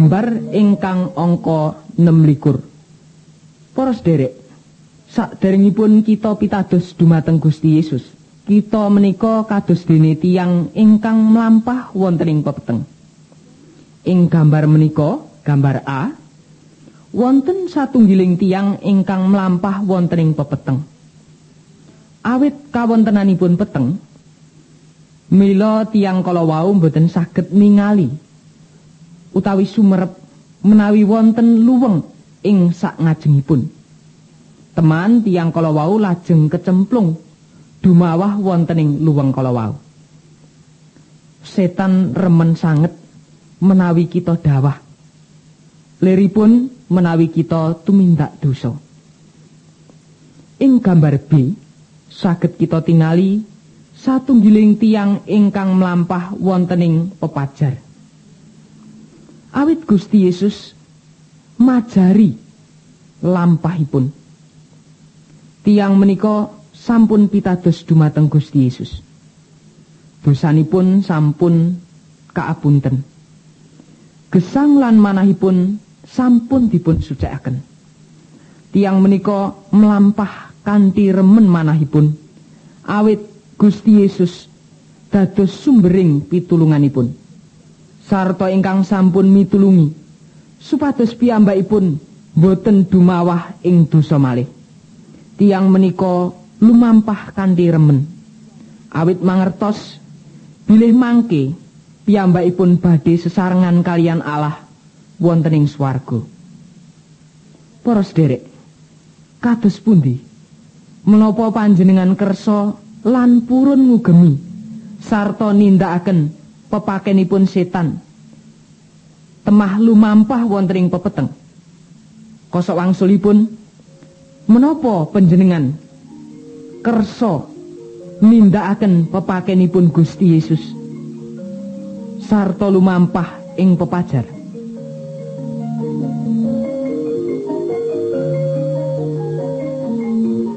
Gambar ingkang angka 26. Para sedherek, saderengipun kita pitados dumateng Gusti Yesus, kita menika kados dene tiyang ingkang mlampah wonten ing pepeteng. Ing gambar menika, gambar A, wonten satunggiling tiyang ingkang mlampah wonten ing pepeteng. Awit kawontenanipun peteng, mila tiyang kala wau boten saged ningali utawi sumerep menawi wonten luweng ing sakngajengipun. Teman tiyang kala wau lajeng kecemplung dumawah wonten ing luweng kala wau. Setan remen sanget menawi kita dawah. Liripun menawi kita tumindak dosa. Ing gambar B saged kita tingali satunggiling tiyang ingkang mlampah wonten ing pepajar. Awit Gusti Yesus majari lampahipun. Tiyang menika sampun pitados dumateng Gusti Yesus. Dosanipun sampun kaapunten. Gesang lan manahipun sampun dipun sucikaken. Tiyang menika mlampah kanthi remen manahipun. Awit Gusti Yesus dados sumbering pitulunganipun. Sarta ingkang sampun mitulungi supados piyambakipun boten dumawah ing dosa malih. Tiyang menika lumampah kanthi remen awit mangertos bilih mangke piyambakipun badhe sesarengan kalian Allah wonten ing swarga. Para sedherek, kados pundi menapa panjenengan kersa lan purun ngugemi sarta nindakaken pepakenipun setan temah lumampah wonten ing pepeteng? Kosok wangsulipun menapa panjenengan kersa nindakaken pepakenipun Gusti Yesus sarta lumampah ing pepajar?